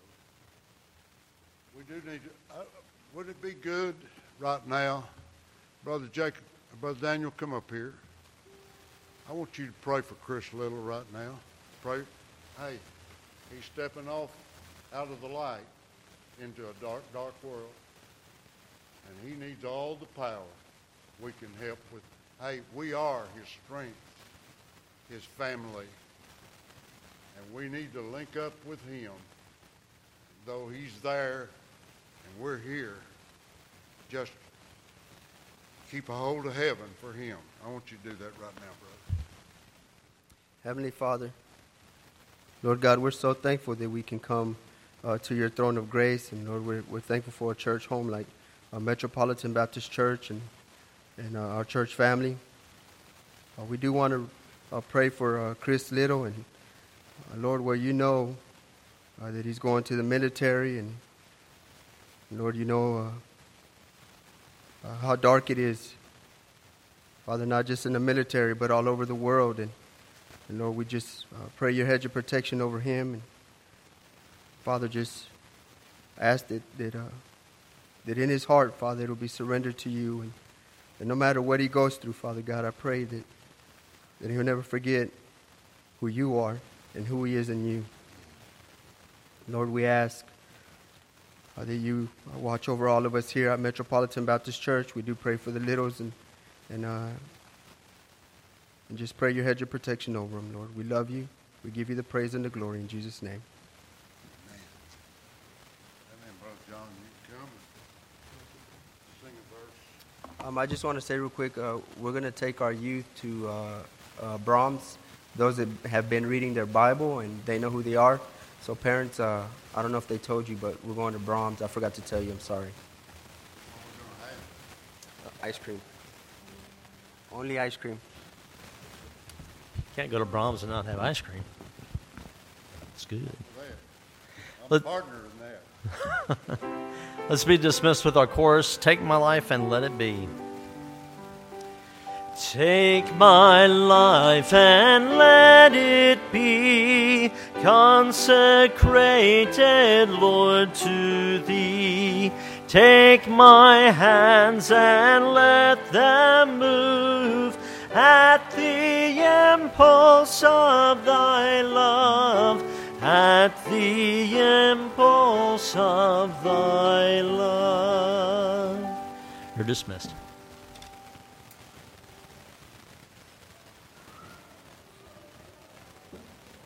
over, though. We do need to, uh, would it be good right now, Brother Jacob, Brother Daniel, come up here. I want you to pray for Chris Little right now. Pray. Hey, he's stepping off out of the light into a dark, dark world. And he needs all the power we can help with. Hey, we are his strength, his family. And we need to link up with him. Though he's there and we're here, just keep a hold of heaven for him. I want you to do that right now, brother.
Heavenly Father, Lord God, we're so thankful that we can come uh, to your throne of grace. And Lord, we're, we're thankful for a church home like uh, Metropolitan Baptist Church and, and uh, our church family. Uh, we do want to uh, pray for uh, Chris Little, and uh, Lord, where you know uh, that he's going to the military, and Lord, you know uh, uh, how dark it is, Father, not just in the military, but all over the world. And, and Lord, we just uh, pray your hedge of protection over him. And Father, just ask that that, uh, that in his heart, Father, it'll be surrendered to you. And, and no matter what he goes through, Father God, I pray that, that he'll never forget who you are and who he is in you. Lord, we ask uh, that you uh, watch over all of us here at Metropolitan Baptist Church. We do pray for the littles and And, uh, and just pray your hedge of protection over them, Lord. We love you. We give you the praise and the glory in Jesus' name.
Amen. Amen, Brother John. You come and sing a verse.
Um, I just want to say real quick, uh, we're going to take our youth to uh, uh, Brahms, those that have been reading their Bible and they know who they are. So parents, uh, I don't know if they told you, but we're going to Brahms. I forgot to tell you. I'm sorry.
What we're going to have?
Uh, ice cream. Only ice cream.
Can't go to Brahms and not have ice cream. It's good.
I'm
Let-
a partner in that.
Let's be dismissed with our chorus, Take My Life and Let It Be. Take my life and let it be consecrated, Lord, to Thee. Take my hands and let them move at the impulse of Thy love, at the impulse of Thy love. You're dismissed.